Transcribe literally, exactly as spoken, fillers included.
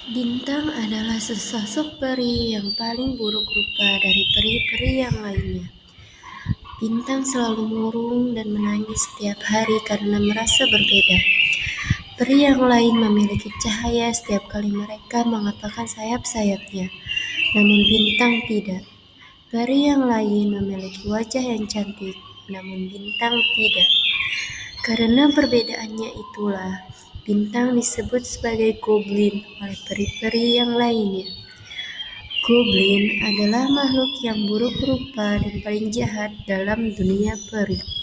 Bintang adalah sesosok peri yang paling buruk rupa dari peri-peri yang lainnya. Bintang selalu murung dan menangis setiap hari karena merasa berbeda. Peri yang lain memiliki cahaya setiap kali mereka mengepakkan sayap-sayapnya, namun Bintang tidak. Peri yang lain memiliki wajah yang cantik, namun Bintang tidak. Karena perbedaannya itulah, Bintang disebut sebagai goblin oleh peri-peri yang lainnya. Goblin adalah makhluk yang buruk rupa dan paling jahat dalam dunia peri.